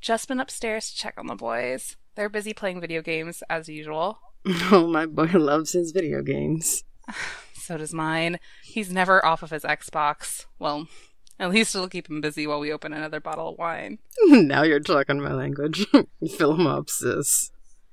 Just been upstairs to check on the boys. They're busy playing video games as usual. Oh, my boy loves his video games. So does mine. He's never off of his Xbox. Well, at least it'll keep him busy while we open another bottle of wine. Now you're talking my language. Fill him up, sis.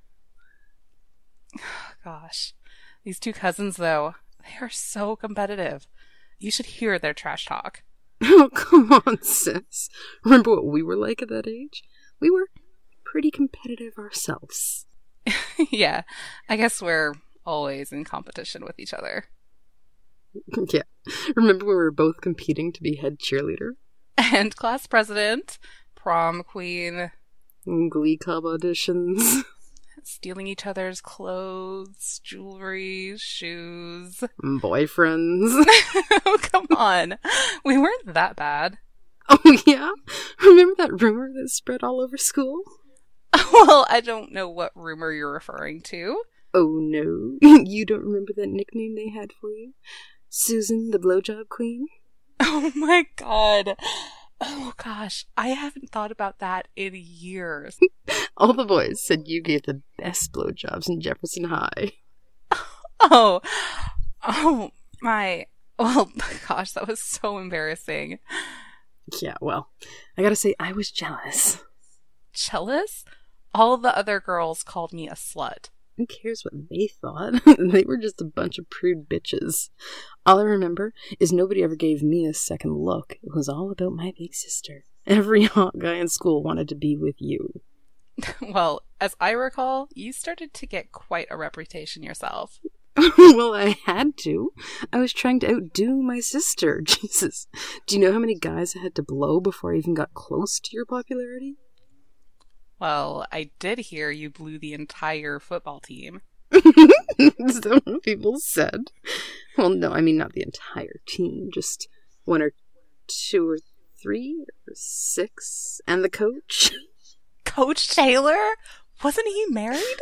Gosh. These two cousins, though, they are so competitive. You should hear their trash talk. Oh, come on, sis. Remember what we were like at that age? We were pretty competitive ourselves. Yeah, I guess we're always in competition with each other. Yeah. Remember when we were both competing to be head cheerleader? And class president, prom queen, Glee Club auditions. stealing each other's clothes, jewelry, shoes. Boyfriends. Oh, come on. We weren't that bad. Oh, yeah? Remember that rumor that spread all over school? Well, I don't know what rumor you're referring to. Oh, no. You don't remember that nickname they had for you? Susan the Blowjob Queen? Oh my god. Oh gosh, I haven't thought about that in years. All the boys said you gave the best blowjobs in Jefferson High. Oh, oh my. Well, gosh, that was so embarrassing. Yeah, well, I gotta say, I was jealous. Jealous? All the other girls called me a slut. Who cares what they thought? They were just a bunch of prude bitches. All I remember is nobody ever gave me a second look. It was all about my big sister. Every hot guy in school wanted to be with you. Well, as I recall, you started to get quite a reputation yourself. Well, I had to. I was trying to outdo my sister. Jesus. Do you know how many guys I had to blow before I even got close to your popularity? Well, I did hear you blew the entire football team. So people said. Well, no, I mean not the entire team. Just one or two or three or six. And the coach. Coach Taylor? Wasn't he married?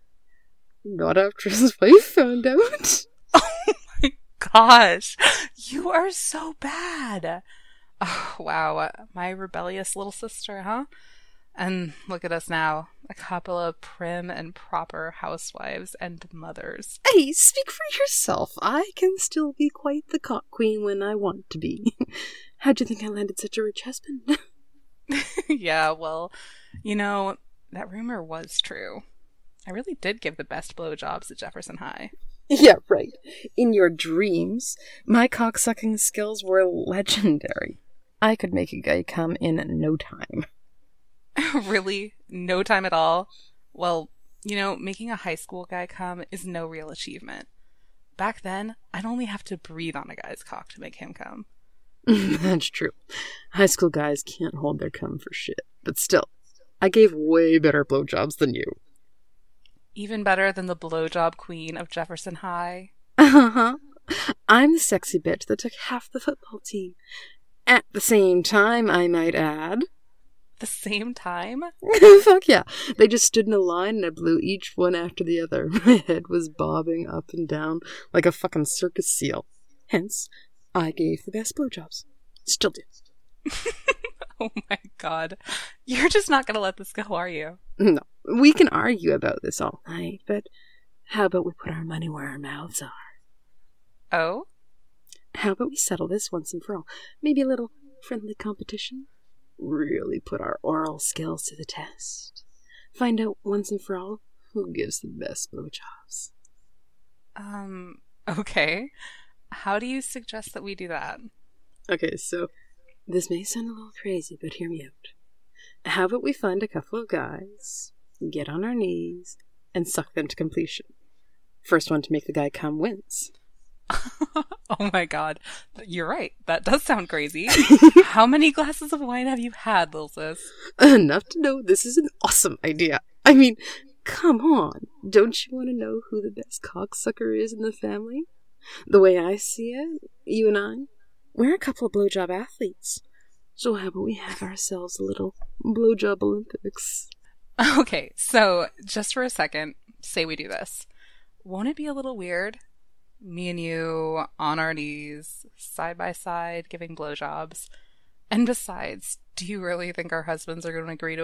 Not after his wife found out. Oh my gosh. You are so bad. Oh, wow. My rebellious little sister, huh? And look at us now, a couple of prim and proper housewives and mothers. Hey, speak for yourself. I can still be quite the cock queen when I want to be. How'd you think I landed such a rich husband? Yeah, well, that rumor was true. I really did give the best blowjobs at Jefferson High. Yeah, right. In your dreams, my cocksucking skills were legendary. I could make a guy come in no time. Really? No time at all? Well, making a high school guy come is no real achievement. Back then, I'd only have to breathe on a guy's cock to make him come. That's true. High school guys can't hold their cum for shit. But still, I gave way better blowjobs than you. Even better than the blowjob queen of Jefferson High. Uh-huh. I'm the sexy bitch that took half the football team. At the same time, I might add. The same time? Fuck yeah. They just stood in a line and I blew each one after the other. My head was bobbing up and down like a fucking circus seal. Hence, I gave the best blowjobs. Still do. Oh my god. You're just not gonna let this go, are you? No. We can argue about this all night, but how about we put our money where our mouths are? Oh? How about we settle this once and for all? Maybe a little friendly competition? Really put our oral skills to the test. Find out once and for all who gives the best blowjobs. Okay. How do you suggest that we do that? Okay, so this may sound a little crazy, but hear me out. How about we find a couple of guys, get on our knees, and suck them to completion? First one to make the guy come wins. Oh my god. You're right. That does sound crazy. How many glasses of wine have you had, Lil Sis? Enough to know this is an awesome idea. I mean, come on. Don't you want to know who the best cocksucker is in the family? The way I see it, you and I, we're a couple of blowjob athletes. So how about we have ourselves a little blowjob Olympics? Okay, so just for a second, say we do this. Won't it be a little weird? Me and you on our knees, side by side, giving blowjobs. And besides, do you really think our husbands are going to agree to it?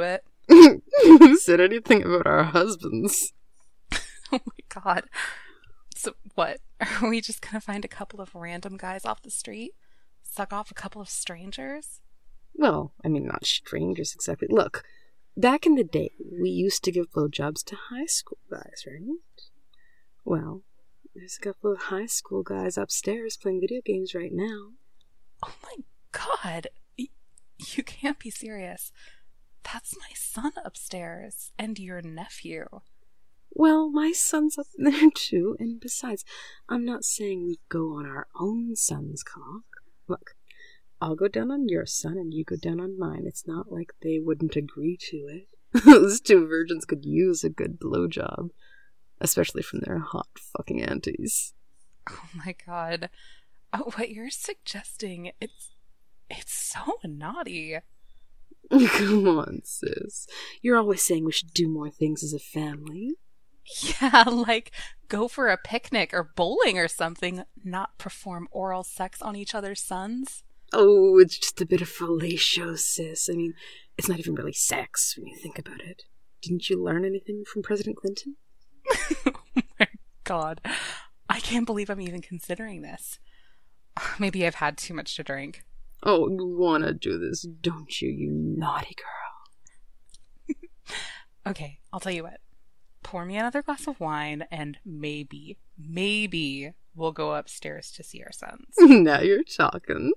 Who said anything about our husbands? Oh my god. So what? Are we just gonna find a couple of random guys off the street? Suck off a couple of strangers? Well, I mean, not strangers exactly. Look, back in the day, we used to give blowjobs to high school guys, right? Well, there's a couple of high school guys upstairs playing video games right now. Oh my god. You can't be serious. That's my son upstairs, and your nephew. Well, my son's up there too, and besides, I'm not saying we go on our own son's cock. Look, I'll go down on your son and you go down on mine. It's not like they wouldn't agree to it. Those two virgins could use a good blowjob, especially from their hot fucking aunties. Oh my god. Oh, what you're suggesting, it's so naughty. Come on, sis. You're always saying we should do more things as a family. Yeah, like go for a picnic or bowling or something, not perform oral sex on each other's sons. Oh, it's just a bit of fellatio, sis. I mean, it's not even really sex when you think about it. Didn't you learn anything from President Clinton? Oh my god. I can't believe I'm even considering this. Maybe I've had too much to drink. Oh, you wanna do this, don't you, you naughty girl? Okay, I'll tell you what. Pour me another glass of wine and maybe we'll go upstairs to see our sons. Now you're talking.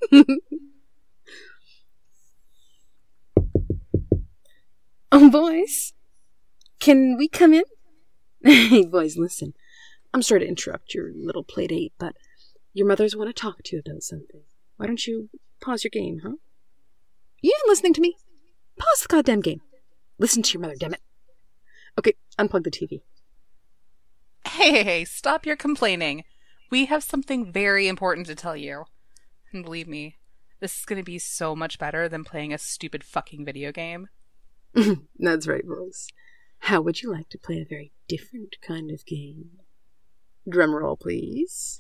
Oh, boys. Can we come in? Hey, boys, listen. I'm sorry to interrupt your little play date, but your mothers want to talk to you about something. Why don't you pause your game, huh? You even listening to me? Pause the goddamn game. Listen to your mother, damn it. Okay, unplug the TV. Hey, stop your complaining. We have something very important to tell you. And believe me, this is going to be so much better than playing a stupid fucking video game. That's right, boys. How would you like to play a very different kind of game? Drum roll, please.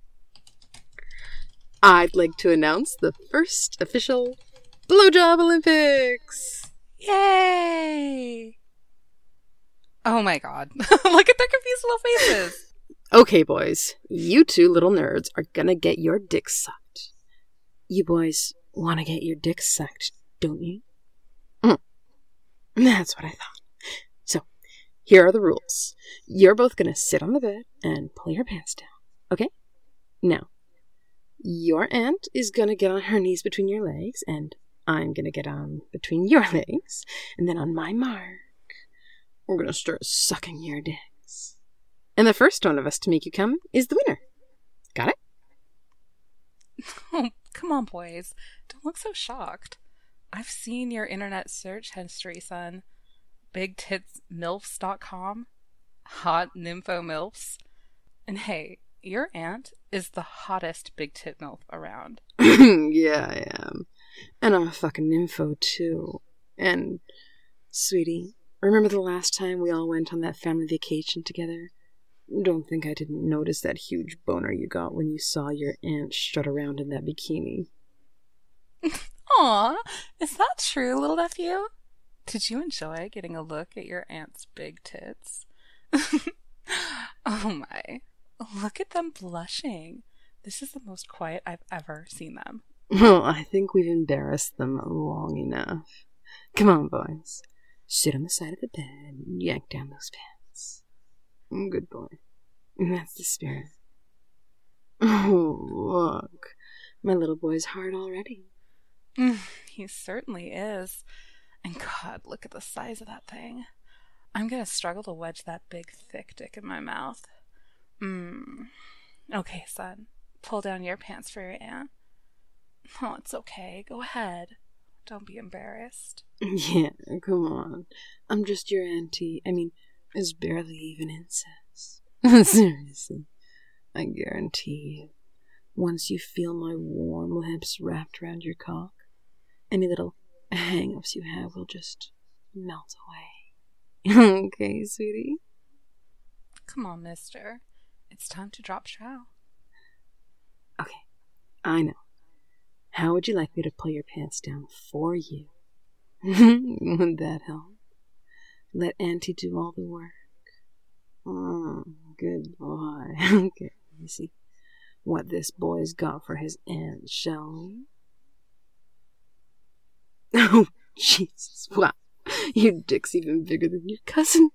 I'd like to announce the first official Blowjob Olympics! Yay! Oh my god. Look at their confused little faces. Okay, boys. You two little nerds are gonna get your dicks sucked. You boys want to get your dicks sucked, don't you? That's what I thought. So, here are the rules. You're both gonna sit on the bed and pull your pants down, okay? Now, your aunt is gonna get on her knees between your legs, and I'm gonna get on between your legs, and then on my mark, we're gonna start sucking your dicks. And the first one of us to make you come is the winner. Got it? Oh, come on, boys. Don't look so shocked. I've seen your internet search history, son. BigTitsMilfs.com. Hot Nympho Milfs. And hey, your aunt is the hottest big tit milf around. Yeah, I am. And I'm a fucking nympho, too. And, sweetie, remember the last time we all went on that family vacation together? Don't think I didn't notice that huge boner you got when you saw your aunt strut around in that bikini. Aw, is that true, little nephew? Did you enjoy getting a look at your aunt's big tits? Oh my. Look at them blushing. This is the most quiet I've ever seen them. Well, I think we've embarrassed them long enough. Come on, boys. Sit on the side of the bed and yank down those pants. Good boy. That's the spirit. Oh, look. My little boy's hard already. He certainly is. And God, look at the size of that thing. I'm gonna struggle to wedge that big, thick dick in my mouth. Okay, son. Pull down your pants for your aunt. Oh, it's okay. Go ahead. Don't be embarrassed. Yeah, come on. I'm just your auntie. I mean, it's barely even incest. Seriously. I guarantee you, once you feel my warm lips wrapped around your cock, any little hang-ups you have will just melt away. Okay, sweetie? Come on, mister. It's time to drop chow. Okay, I know. How would you like me to pull your pants down for you? Would that help? Let Auntie do all the work. Good boy. Okay, let me see what this boy's got for his aunt, shall we? Oh, Jesus, wow. Your dick's even bigger than your cousin.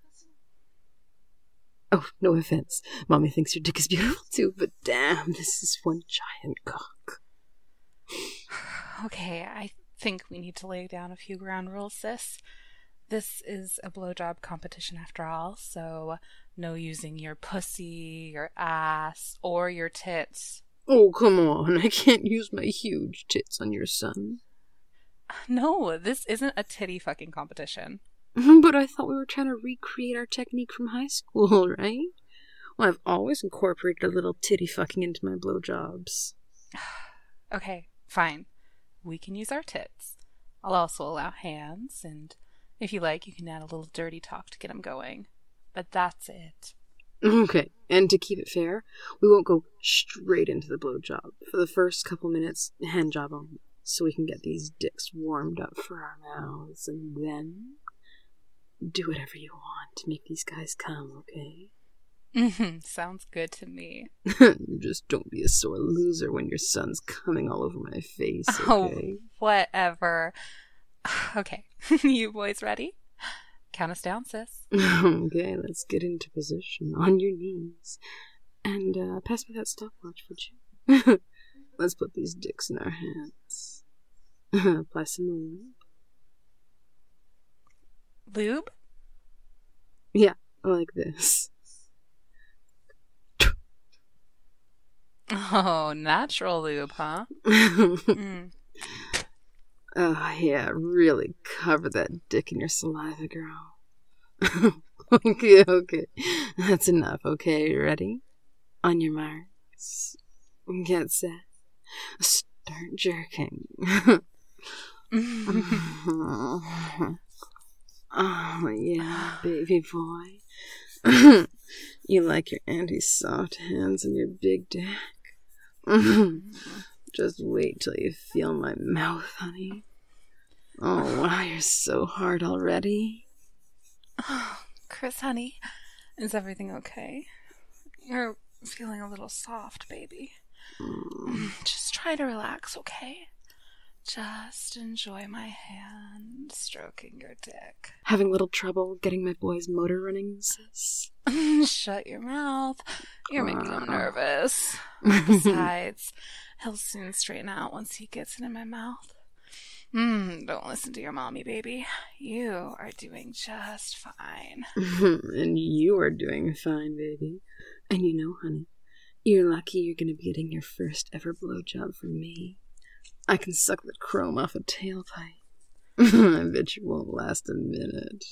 Oh, no offense. Mommy thinks your dick is beautiful too, but damn, this is one giant cock. Okay, I think we need to lay down a few ground rules, sis. This is a blowjob competition after all, so no using your pussy, your ass, or your tits. Oh, come on. I can't use my huge tits on your son. No, this isn't a titty fucking competition. But I thought we were trying to recreate our technique from high school, right? Well, I've always incorporated a little titty fucking into my blowjobs. Okay, fine. We can use our tits. I'll also allow hands, and if you like, you can add a little dirty talk to get them going. But that's it. Okay, and to keep it fair, we won't go straight into the blowjob. For the first couple minutes, hand job only, so we can get these dicks warmed up for our mouths, and then do whatever you want to make these guys come, okay? Sounds good to me. Just don't be a sore loser when your son's coming all over my face, okay? Oh, whatever. Okay, you boys ready? Count us down, sis. Okay, let's get into position. On your knees. And pass me that stopwatch, would you? Let's put these dicks in our hands. Apply some lube. Lube? Yeah, like this. Oh, natural lube, huh? Oh, yeah, really cover that dick in your saliva, girl. Okay. That's enough, okay? Ready? On your marks. Get set. Start jerking. Oh, yeah, baby boy. You like your auntie's soft hands and your big dick. Just wait till you feel my mouth, honey. Oh, wow, you're so hard already. Oh, Chris, honey, is everything okay? You're feeling a little soft, baby. Just try to relax, okay? Just enjoy my hand stroking your dick. Having a little trouble getting my boy's motor running, sis? Shut your mouth. You're making him nervous. Besides, he'll soon straighten out once he gets it in my mouth. Don't listen to your mommy, baby. You are doing just fine. And you are doing fine, baby. And you know, honey, you're lucky you're gonna be getting your first ever blowjob from me. I can suck the chrome off a tailpipe. I bet you won't last a minute.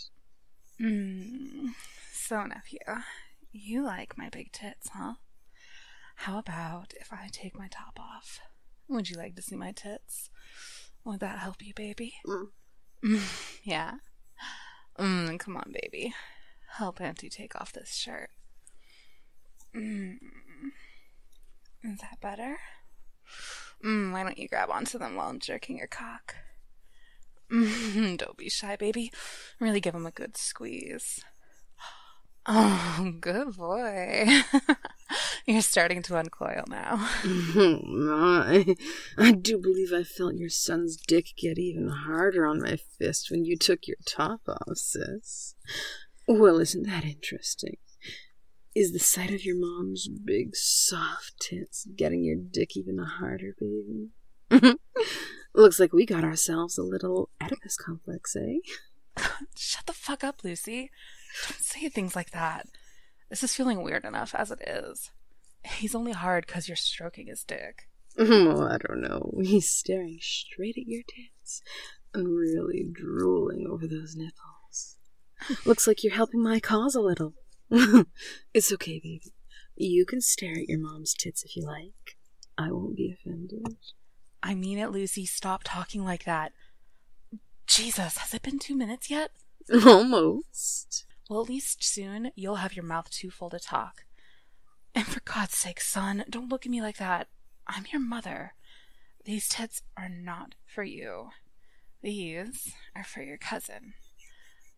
So, nephew, you like my big tits, huh? How about if I take my top off? Would you like to see my tits? Would that help you, baby? Yeah? Come on, baby. Help Auntie take off this shirt. Is that better? Why don't you grab onto them while I'm jerking your cock? Don't be shy, baby. Really give him a good squeeze. Oh, good boy. You're starting to uncoil now. Oh my. I do believe I felt your son's dick get even harder on my fist when you took your top off, sis. Well, isn't that interesting? Is the sight of your mom's big, soft tits getting your dick even harder, baby? Looks like we got ourselves a little Oedipus complex, eh? Shut the fuck up, Lucy. Don't say things like that. This is feeling weird enough as it is. He's only hard because you're stroking his dick. Oh, I don't know. He's staring straight at your tits and really drooling over those nipples. Looks like you're helping my cause a little. It's okay, baby. You can stare at your mom's tits if you like. I won't be offended. I mean it, Lucy. Stop talking like that. Jesus, has it been 2 minutes yet? Almost. Well, at least soon you'll have your mouth too full to talk. And for God's sake, son, don't look at me like that. I'm your mother. These tits are not for you. These are for your cousin.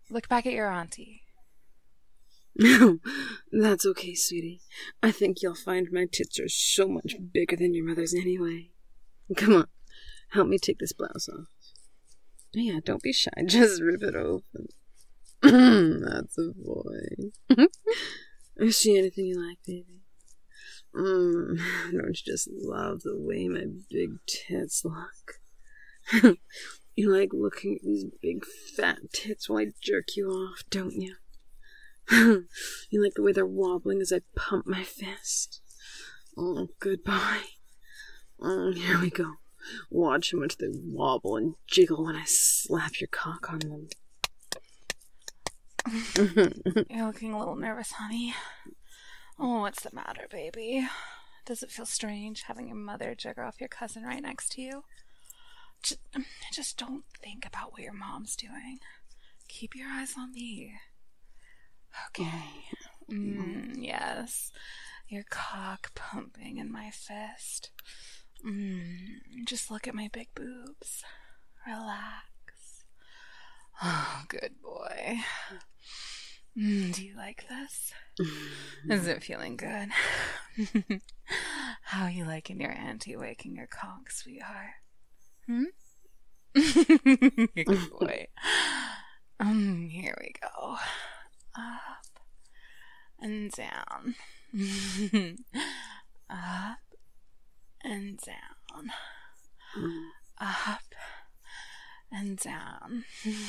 Look back at your auntie. No, that's okay, sweetie. I think you'll find my tits are so much bigger than your mother's anyway. Come on, help me take this blouse off. Yeah, don't be shy, just rip it open. That's a boy. Is she anything you like, baby? Don't you just love the way my big tits look? You like looking at these big fat tits while I jerk you off, don't you? You like the way they're wobbling as I pump my fist? Oh, good boy. Here we go. Watch how much they wobble and jiggle when I slap your cock on them. You're looking a little nervous, honey. Oh, what's the matter, baby? Does it feel strange having your mother jigger off your cousin right next to you? Just don't think about what your mom's doing. Keep your eyes on me. Okay. Yes. Your cock pumping in my fist. Just look at my big boobs. Relax. Oh, good boy. Do you like this? Is it feeling good? How you liking your auntie waking your cock, sweetheart? Good boy. Here we go. Up and down. Up and down. Up and down.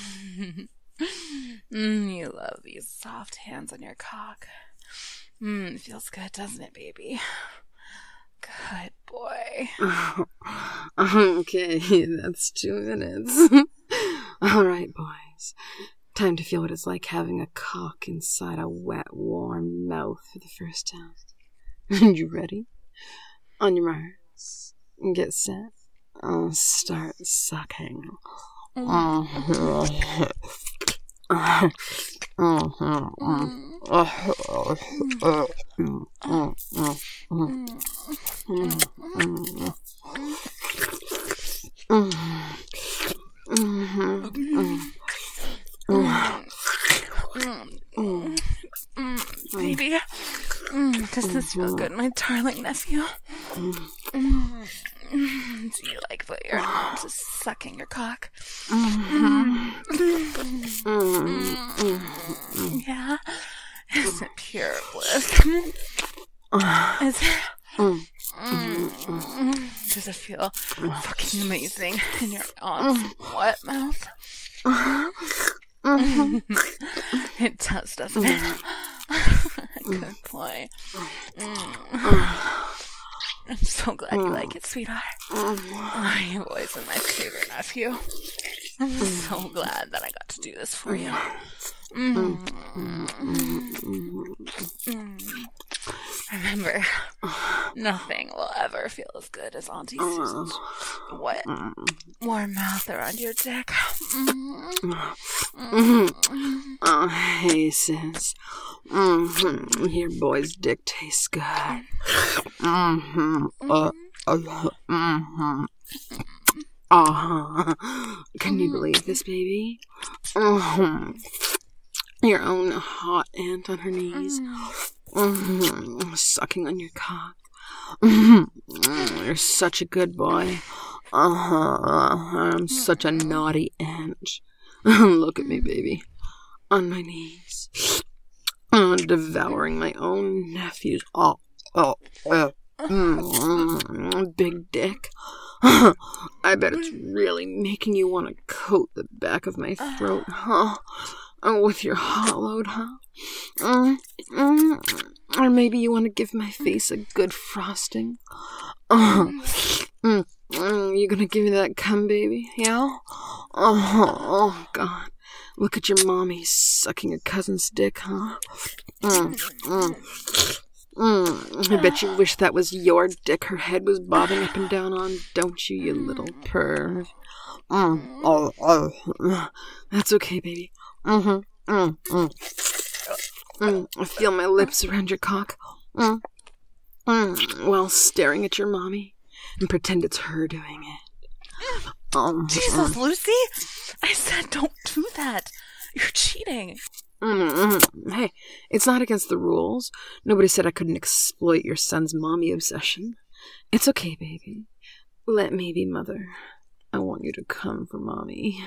You love these soft hands on your cock. It feels good, doesn't it, baby? Good boy. Okay, that's 2 minutes. All right, boys. Time to feel what it's like having a cock inside a wet, warm mouth for the first time. You ready? On your marks. Get set. I'll start sucking. Baby, does this feel good, my darling nephew? Do you like the way your mom's is sucking your cock? Yeah? Is it pure bliss? Is it? Does it feel fucking amazing in your aunt's wet mouth? It does, doesn't it? Good boy. I'm so glad you like it, sweetheart. Oh, you've always been my favorite nephew. I'm so glad that I got to do this for you. Remember, nothing will ever feel as good as Auntie Susan's wet, warm mouth around your dick. Oh, hey, sis. Your boy's dick tastes good. Can you believe this, baby? Your own hot aunt on her knees, sucking on your cock. You're such a good boy. I'm such a naughty aunt. Look at me, baby. On my knees. Devouring my own nephew's big dick. I bet it's really making you want to coat the back of my throat, huh? With your hot load, huh? Or maybe you want to give my face a good frosting. You gonna give me that cum, baby? Yeah? Oh, God. Look at your mommy sucking your cousin's dick, huh? I bet you wish that was your dick her head was bobbing up and down on, don't you, you little perv? That's okay, baby. I feel my lips around your cock while staring at your mommy and pretend it's her doing it. Jesus, Lucy! I said don't do that. You're cheating. Hey, it's not against the rules. Nobody said I couldn't exploit your son's mommy obsession. It's okay, baby. Let me be mother. I want you to come for mommy.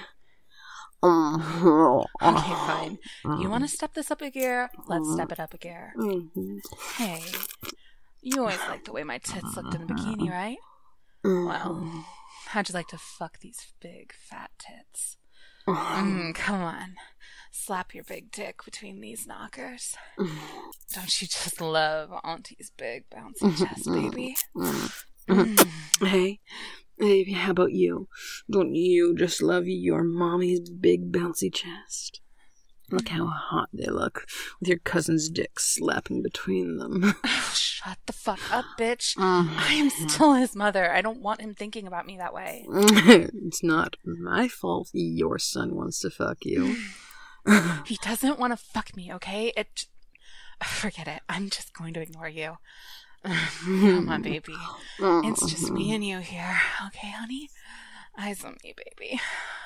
Okay, fine. You want to step this up a gear? Let's step it up a gear. Hey, you always liked the way my tits looked in a bikini, right? Well, how'd you like to fuck these big, fat tits? Come on. Slap your big dick between these knockers. Don't you just love Auntie's big, bouncy chest, baby? Hey, baby, how about you? Don't you just love your mommy's big, bouncy chest? Look how hot they look, with your cousin's dick slapping between them. Shut the fuck up, bitch. I am still his mother. I don't want him thinking about me that way. It's not my fault your son wants to fuck you. He doesn't want to fuck me, okay? Forget it. I'm just going to ignore you. Come on, baby. It's just me and you here. Okay, honey? Eyes on me, baby.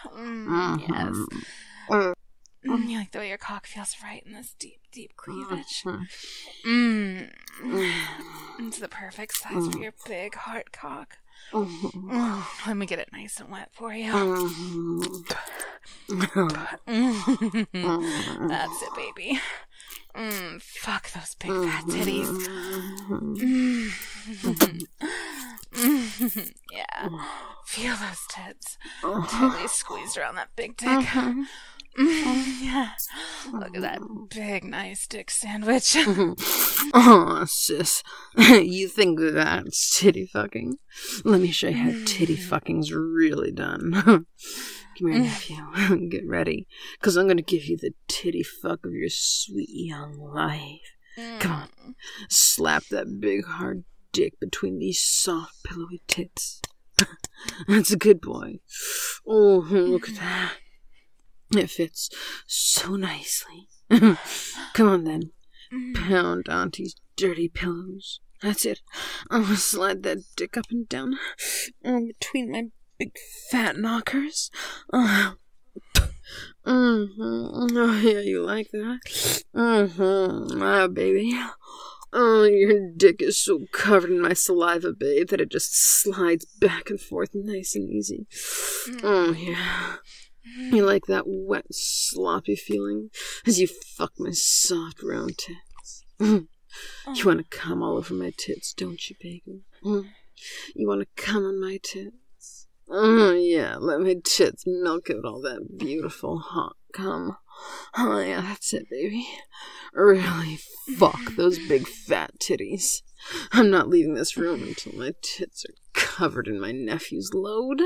Yes. You like the way your cock feels right in this deep, deep cleavage? It's the perfect size for your big, hard cock. Let me get it nice and wet for you. That's it, baby. Fuck those big fat titties. Yeah. Feel those tits. Totally squeezed around that big dick. Yeah. Look at that big, nice dick sandwich. Oh, sis. You think that's titty fucking? Let me show you how titty fucking's really done. Come here, nephew. Get ready, because I'm going to give you the titty fuck of your sweet young life. Come on. Slap that big, hard dick between these soft, pillowy tits. That's a good boy. Oh, look at that. It fits so nicely. Come on, then. Pound Auntie's dirty pillows. That's it. I'm gonna slide that dick up and down between my big fat knockers. Oh, yeah, you like that? Ah, baby. Oh, your dick is so covered in my saliva, babe, that it just slides back and forth nice and easy. Oh, yeah. You like that wet, sloppy feeling as you fuck my soft, round tits? You want to come all over my tits, don't you, baby? You want to come on my tits? Oh, yeah, let my tits milk out all that beautiful, hot cum. Oh, yeah, that's it, baby. Really fuck those big, fat titties. I'm not leaving this room until my tits are covered in my nephew's load.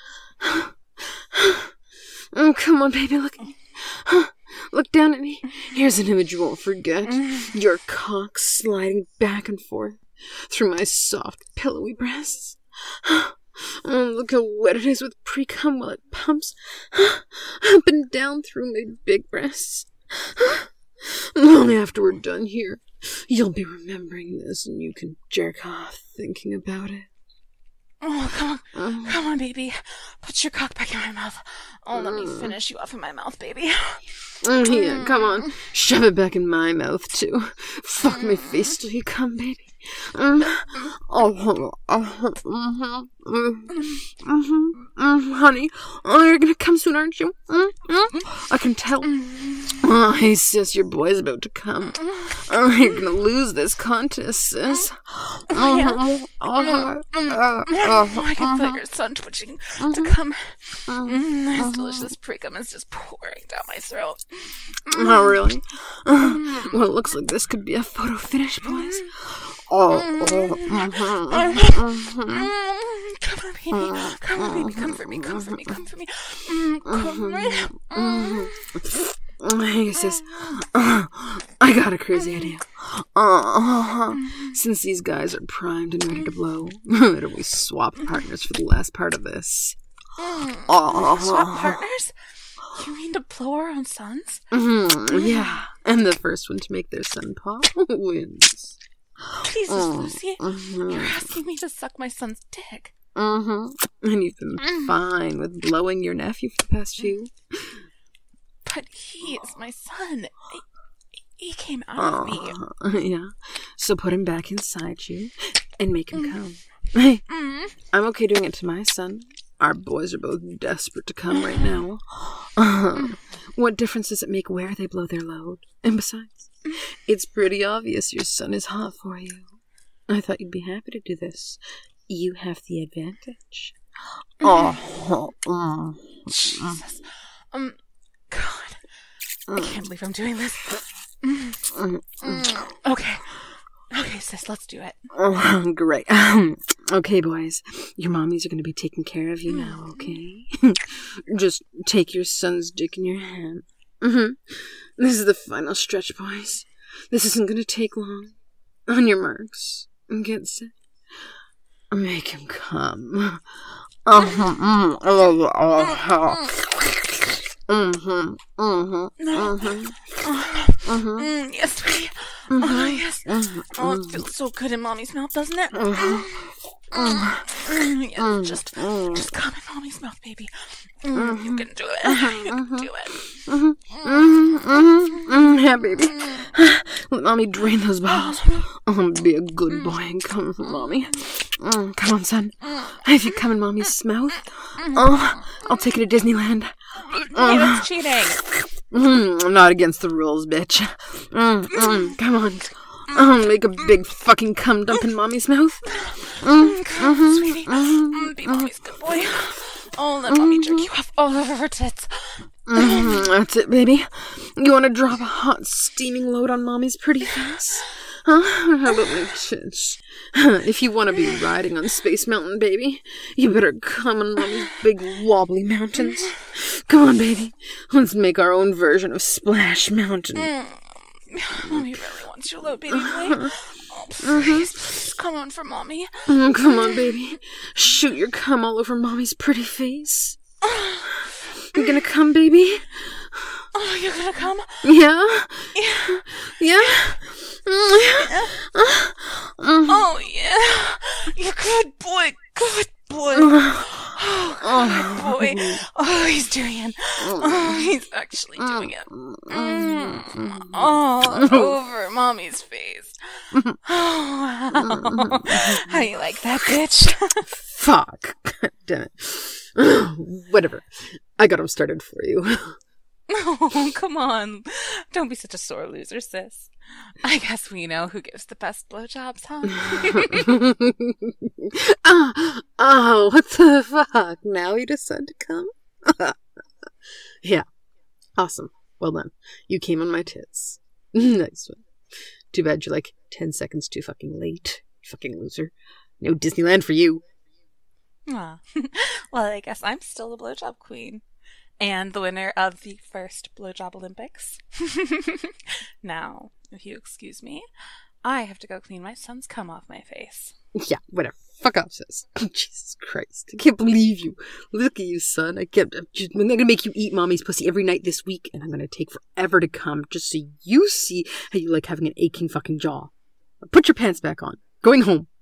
Oh, come on, baby, look at me. Look down at me. Here's an image you won't forget. Your cock sliding back and forth through my soft, pillowy breasts. Oh, look how wet it is with pre-cum while it pumps up and down through my big breasts. Long after we're done here, you'll be remembering this and you can jerk off thinking about it. Oh, come on. Come on, baby. Put your cock back in my mouth. Oh, let me finish you off in my mouth, baby. Yeah, come on. Shove it back in my mouth, too. Fuck my face till you come, baby. Honey, you're gonna come soon, aren't you? I can tell. Oh, hey, sis, your boy's about to come. You're gonna lose this contest, sis. I can feel your son twitching to come. This delicious pre-cum is just pouring down my throat. Oh, really? Well, it looks like this could be a photo finish, boys. Come on, baby. Come on, baby. Come for me. Come for me. Come for me. Come Hey, sis. I got a crazy idea. Since these guys are primed and ready to blow, why don't we swap partners for the last part of this? Swap partners? You mean to blow our own sons? Yeah, and the first one to make their son pop wins. Jesus, Lucy, you're asking me to suck my son's dick. And you've been fine with blowing your nephew for the past few. God, he is my son. He came out of me. Yeah. So put him back inside you and make him come. Hey, I'm okay doing it to my son. Our boys are both desperate to come right now. What difference does it make where they blow their load? And besides, it's pretty obvious your son is hot for you. I thought you'd be happy to do this. You have the advantage. Jesus. God. I can't believe I'm doing this. Okay. Okay, sis, let's do it. Oh, great. Okay, boys. Your mommies are going to be taking care of you now, okay? Just take your son's dick in your hand. This is the final stretch, boys. This isn't going to take long. On your marks. Get set. Make him come. Yes, sweetie. Oh, yes. Oh, it feels so good in Mommy's mouth, doesn't it? Yes, just come in Mommy's mouth, baby. You can do it. You can do it. Yeah, baby. Let Mommy drain those balls. Be a good boy and come for Mommy. Come on, son. If you come in Mommy's mouth, I'll take you to Disneyland. Hey, that's cheating. I'm not against the rules, bitch. Come on. Make a big fucking cum dump in Mommy's mouth. Come on, sweetie. Be Mommy's good boy. Oh, let Mommy jerk you off all over her tits. That's it, baby. You want to drop a hot, steaming load on Mommy's pretty face? Huh? How about my tits? If you want to be riding on Space Mountain, baby, you better come on Mommy's big wobbly mountains. Come on, baby. Let's make our own version of Splash Mountain. Mommy really wants your load, baby boy. Oh, please come on for Mommy. Come on, baby. Shoot your cum all over Mommy's pretty face. You gonna come, baby? Oh, you're gonna come? Yeah? Yeah. Yeah? Oh, yeah. You're good boy. Good boy. Oh, good boy. Oh, he's doing it. Oh, he's actually doing it. All over Mommy's face. Oh, how you like that, bitch? Fuck. God damn it. Whatever. I got him started for you. Oh, come on. Don't be such a sore loser, sis. I guess we know who gives the best blowjobs, huh? Oh, what the fuck? Now you decide to come? Yeah. Awesome. Well done. You came on my tits. Nice one. Too bad you're like 10 seconds too fucking late. You fucking loser. No Disneyland for you. Well, I guess I'm still the blowjob queen. And the winner of the first Blowjob Olympics. Now, if you excuse me, I have to go clean my son's cum off my face. Yeah, whatever. Fuck off, sis. Jesus Christ. I can't believe you. Look at you, son. I'm gonna make you eat Mommy's pussy every night this week, and I'm gonna take forever to come just so you see how you like having an aching fucking jaw. Put your pants back on. Going home.